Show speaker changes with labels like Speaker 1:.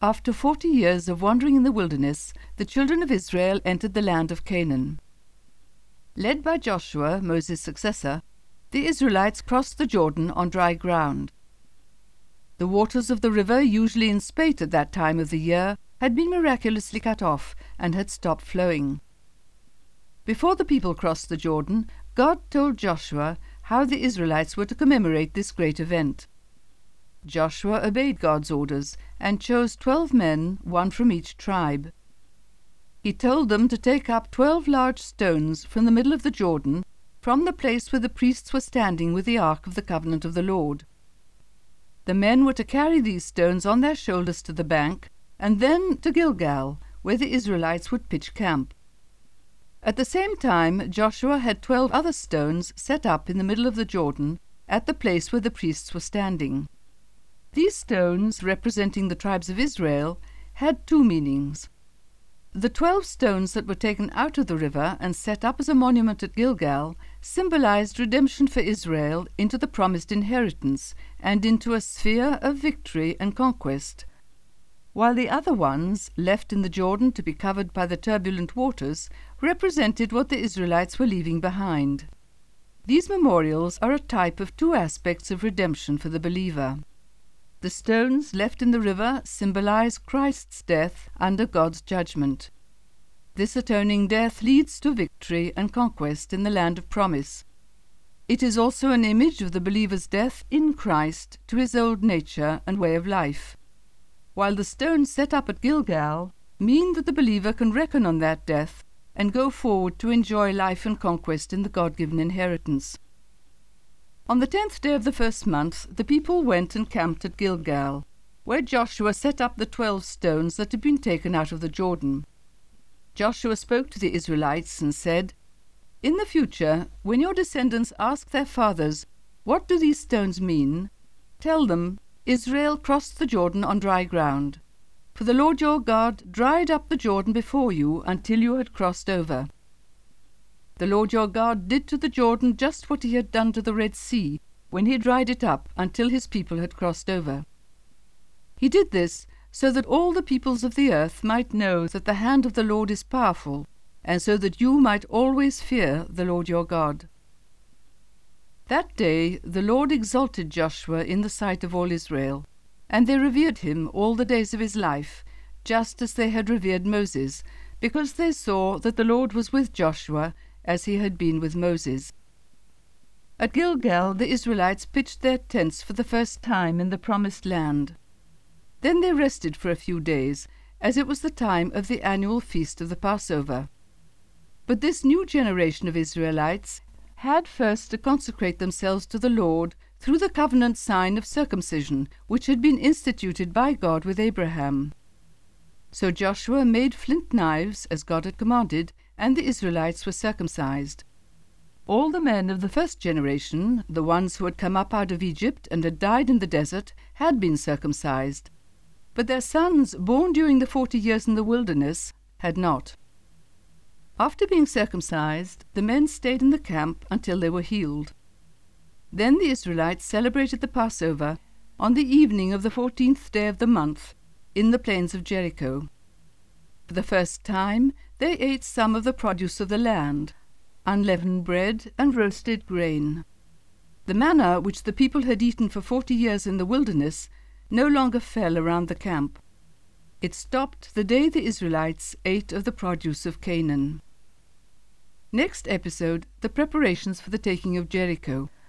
Speaker 1: After 40 years of wandering in the wilderness, the children of Israel entered the land of Canaan. Led by Joshua, Moses' successor, the Israelites crossed the Jordan on dry ground. The waters of the river, usually in spate at that time of the year, had been miraculously cut off and had stopped flowing. Before the people crossed the Jordan, God told Joshua how the Israelites were to commemorate this great event. Joshua obeyed God's orders and chose 12 men, one from each tribe. He told them to take up 12 large stones from the middle of the Jordan, from the place where the priests were standing with the ark of the covenant of the Lord. The men were to carry these stones on their shoulders to the bank, and then to Gilgal, where the Israelites would pitch camp. At the same time, Joshua had 12 other stones set up in the middle of the Jordan, at the place where the priests were standing. These stones, representing the tribes of Israel, had 2 meanings. The 12 stones that were taken out of the river and set up as a monument at Gilgal symbolized redemption for Israel into the promised inheritance and into a sphere of victory and conquest, while the other ones, left in the Jordan to be covered by the turbulent waters, represented what the Israelites were leaving behind. These memorials are a type of 2 aspects of redemption for the believer. The stones left in the river symbolize Christ's death under God's judgment. This atoning death leads to victory and conquest in the land of promise. It is also an image of the believer's death in Christ to his old nature and way of life, while the stones set up at Gilgal mean that the believer can reckon on that death and go forward to enjoy life and conquest in the God-given inheritance. On the 10th day of the first month, the people went and camped at Gilgal, where Joshua set up the 12 stones that had been taken out of the Jordan. Joshua spoke to the Israelites and said, "In the future, when your descendants ask their fathers, 'What do these stones mean?' tell them, 'Israel crossed the Jordan on dry ground. For the Lord your God dried up the Jordan before you until you had crossed over.' The Lord your God did to the Jordan just what he had done to the Red Sea when he dried it up until his people had crossed over. He did this so that all the peoples of the earth might know that the hand of the Lord is powerful, and so that you might always fear the Lord your God." That day the Lord exalted Joshua in the sight of all Israel, and they revered him all the days of his life, just as they had revered Moses, because they saw that the Lord was with Joshua as he had been with Moses. At Gilgal the Israelites pitched their tents for the first time in the promised land. Then they rested for a few days, as it was the time of the annual feast of the Passover. But this new generation of Israelites had first to consecrate themselves to the Lord through the covenant sign of circumcision, which had been instituted by God with Abraham. So Joshua made flint knives, as God had commanded, and the Israelites were circumcised. All the men of the first generation, the ones who had come up out of Egypt and had died in the desert, had been circumcised. But their sons, born during the 40 years in the wilderness, had not. After being circumcised, the men stayed in the camp until they were healed. Then the Israelites celebrated the Passover on the evening of the 14th day of the month in the plains of Jericho. For the first time, they ate some of the produce of the land, unleavened bread and roasted grain. The manna which the people had eaten for 40 years in the wilderness no longer fell around the camp. It stopped the day the Israelites ate of the produce of Canaan. Next episode, the preparations for the taking of Jericho.